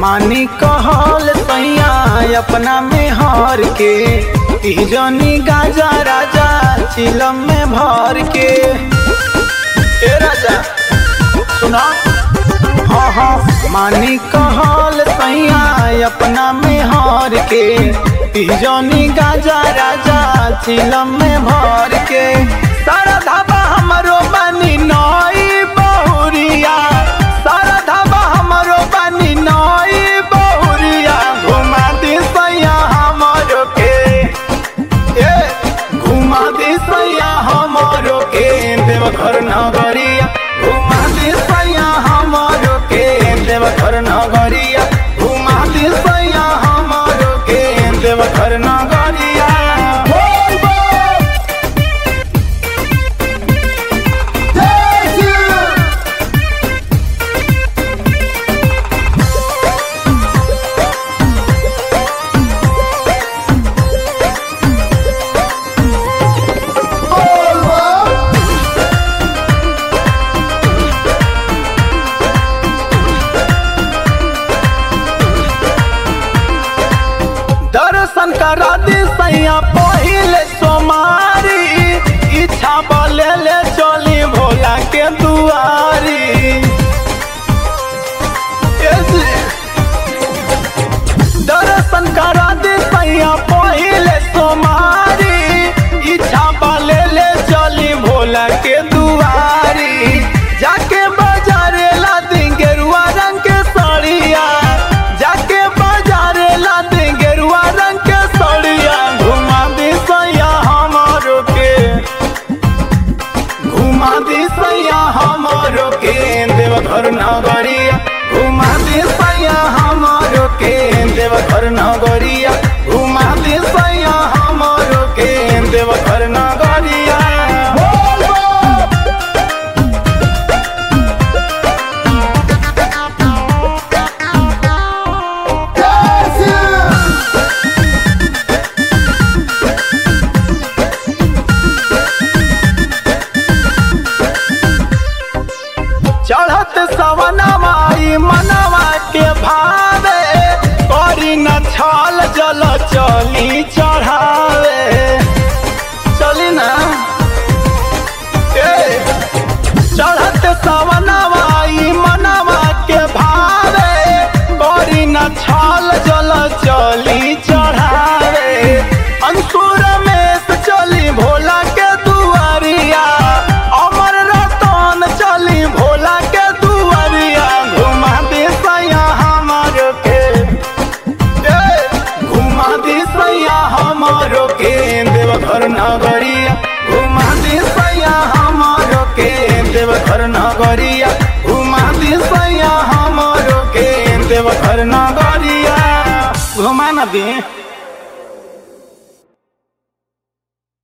मानी कहल सैया अपना में हर के तीजनी गाजा राजा चिलम में भर के। ए राजा सुना, हाँ हाँ मानी कहल सैया अपना में हर के तीजनी गाजा राजा चिलम में भर के। सारा धाबा हमरो बनी नई बहुरिया, सारा धाबा हमरो बनी नई बहुरिया। घुमा दी सैया हमरो के, ए घुमा दी सैया हमरो के देवघर नगरिया। घुमा दी सैया हमरो के देवघर नगरिया। घुमा दी सैया हमरो के देवघर नगरिया। दर्शन करा दी सैया पहिले सोमारी, इच्छा बोले ले चली भोला के दुआरी। दर्शन करा दी सैया पहिले सोमारी, इच्छा बोले ले चली भोला के दुआरी। जाके बाजारे ला दी गेरुआ रंग के साड़िया, जाके बाजारे ला दी गेरुआ रंग के साड़िया। घुमा दी सैया हमरो के, घुमा दी सैया हमरो के देवघर नगरिया। घुमा दी सैया हमरो के देवघर नगरिया। घुमा दी सैया हमरो के देवघर नगरिया। चढ़त सवनवा मनवा के भावे, करी न छल जल चली चढ़ावे। चली ना चढ़त सवनवा मनवा के भावे, करी न छल जल चली चढ़ावे। अंकुर में चली भोला के दुआरिया, अमर रतन चली भोला के दुआरिया। घुमा दी सैया हमरो के, घुमा दी सैया हमरो के देवघर नगरिया। घुमा दी सैया हमरो के देवघर नगरिया। घुमा दी सैया हमरो के देवघर नगरिया। घुमा न दी।